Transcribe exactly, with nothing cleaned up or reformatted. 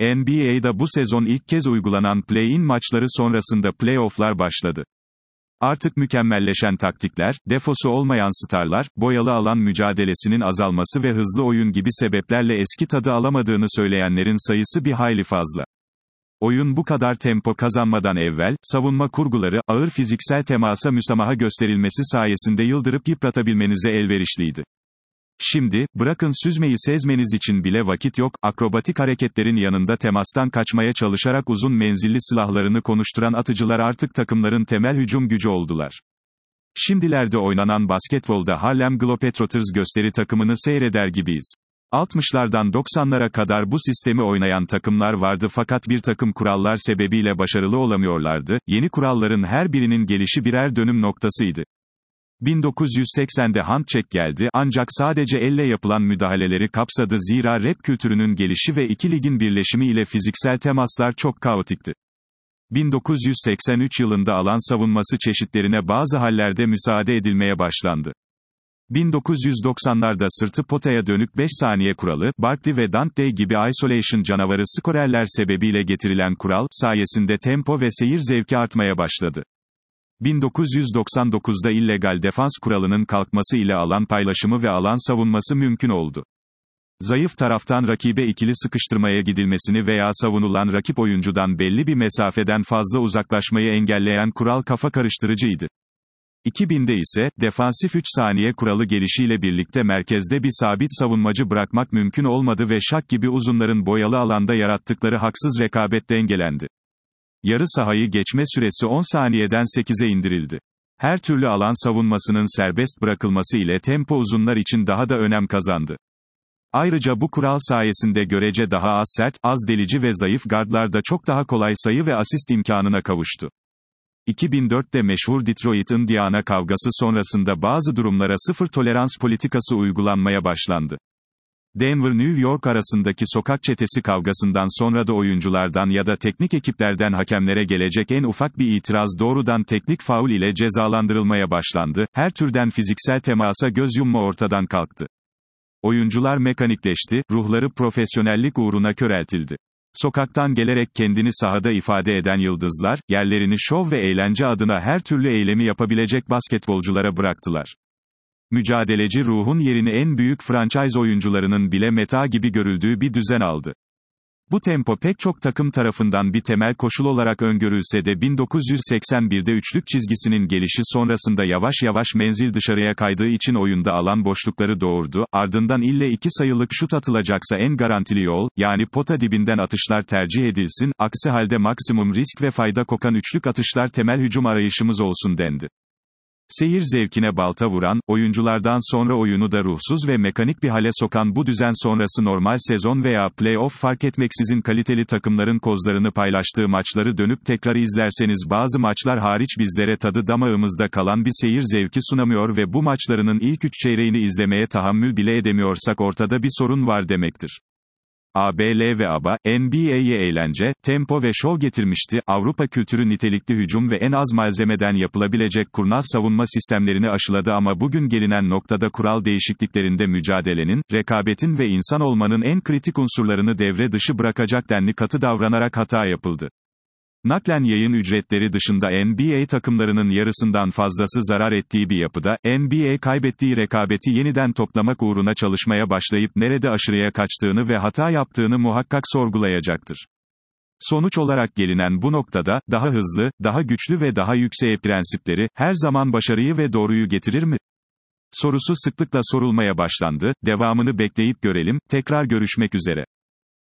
N B A'da bu sezon ilk kez uygulanan play-in maçları sonrasında play-off'lar başladı. Artık mükemmelleşen taktikler, defosu olmayan starlar, boyalı alan mücadelesinin azalması ve hızlı oyun gibi sebeplerle eski tadı alamadığını söyleyenlerin sayısı bir hayli fazla. Oyun bu kadar tempo kazanmadan evvel, savunma kurguları, ağır fiziksel temasa müsamaha gösterilmesi sayesinde yıldırıp yıpratabilmenize elverişliydi. Şimdi, bırakın süzmeyi sezmeniz için bile vakit yok, akrobatik hareketlerin yanında temastan kaçmaya çalışarak uzun menzilli silahlarını konuşturan atıcılar artık takımların temel hücum gücü oldular. Şimdilerde oynanan basketbolda Harlem Globetrotters gösteri takımını seyreder gibiyiz. altmışlardan doksanlara kadar bu sistemi oynayan takımlar vardı fakat bir takım kurallar sebebiyle başarılı olamıyorlardı, yeni kuralların her birinin gelişi birer dönüm noktasıydı. bin dokuz yüz seksende handcheck geldi ancak sadece elle yapılan müdahaleleri kapsadı zira rap kültürünün gelişi ve iki ligin birleşimi ile fiziksel temaslar çok kaotikti. bin dokuz yüz seksen üç yılında alan savunması çeşitlerine bazı hallerde müsaade edilmeye başlandı. bin dokuz yüz doksanlarda sırtı potaya dönük beş saniye kuralı, Barkley ve Dante gibi isolation canavarı skorerler sebebiyle getirilen kural, sayesinde tempo ve seyir zevki artmaya başladı. bin dokuz yüz doksan dokuzda illegal defans kuralının kalkması ile alan paylaşımı ve alan savunması mümkün oldu. Zayıf taraftan rakibe ikili sıkıştırmaya gidilmesini veya savunulan rakip oyuncudan belli bir mesafeden fazla uzaklaşmayı engelleyen kural kafa karıştırıcıydı. iki binde ise, defansif üç saniye kuralı gelişiyle birlikte merkezde bir sabit savunmacı bırakmak mümkün olmadı ve şak gibi uzunların boyalı alanda yarattıkları haksız rekabet dengelendi. Yarı sahayı geçme süresi on saniyeden sekize indirildi. Her türlü alan savunmasının serbest bırakılması ile tempo uzunlar için daha da önem kazandı. Ayrıca bu kural sayesinde görece daha az sert, az delici ve zayıf gardlar da çok daha kolay sayı ve asist imkanına kavuştu. iki bin dörtte meşhur Detroit Indiana kavgası sonrasında bazı durumlara sıfır tolerans politikası uygulanmaya başlandı. Denver-New York arasındaki sokak çetesi kavgasından sonra da oyunculardan ya da teknik ekiplerden hakemlere gelecek en ufak bir itiraz doğrudan teknik faul ile cezalandırılmaya başlandı, her türden fiziksel temasa göz yumma ortadan kalktı. Oyuncular mekanikleşti, ruhları profesyonellik uğruna köreltildi. Sokaktan gelerek kendini sahada ifade eden yıldızlar, yerlerini şov ve eğlence adına her türlü eylemi yapabilecek basketbolculara bıraktılar. Mücadeleci ruhun yerini en büyük franchise oyuncularının bile meta gibi görüldüğü bir düzen aldı. Bu tempo pek çok takım tarafından bir temel koşul olarak öngörülse de bin dokuz yüz seksen birde üçlük çizgisinin gelişi sonrasında yavaş yavaş menzil dışarıya kaydığı için oyunda alan boşlukları doğurdu, ardından ille iki sayılık şut atılacaksa en garantili yol, yani pota dibinden atışlar tercih edilsin, aksi halde maksimum risk ve fayda kokan üçlük atışlar temel hücum arayışımız olsun dendi. Seyir zevkine balta vuran, oyunculardan sonra oyunu da ruhsuz ve mekanik bir hale sokan bu düzen sonrası normal sezon veya play-off fark etmeksizin kaliteli takımların kozlarını paylaştığı maçları dönüp tekrar izlerseniz bazı maçlar hariç bizlere tadı damağımızda kalan bir seyir zevki sunamıyor ve bu maçlarının ilk üç çeyreğini izlemeye tahammül bile edemiyorsak ortada bir sorun var demektir. A B L ve A B A, N B A'ye eğlence, tempo ve şov getirmişti, Avrupa kültürü nitelikli hücum ve en az malzemeden yapılabilecek kurnaz savunma sistemlerini aşıladı ama bugün gelinen noktada kural değişikliklerinde mücadelenin, rekabetin ve insan olmanın en kritik unsurlarını devre dışı bırakacak denli katı davranarak hata yapıldı. Naklen yayın ücretleri dışında N B A takımlarının yarısından fazlası zarar ettiği bir yapıda, N B A kaybettiği rekabeti yeniden toplamak uğruna çalışmaya başlayıp nerede aşırıya kaçtığını ve hata yaptığını muhakkak sorgulayacaktır. Sonuç olarak gelinen bu noktada, daha hızlı, daha güçlü ve daha yüksek prensipleri, her zaman başarıyı ve doğruyu getirir mi? Sorusu sıklıkla sorulmaya başlandı, devamını bekleyip görelim, tekrar görüşmek üzere.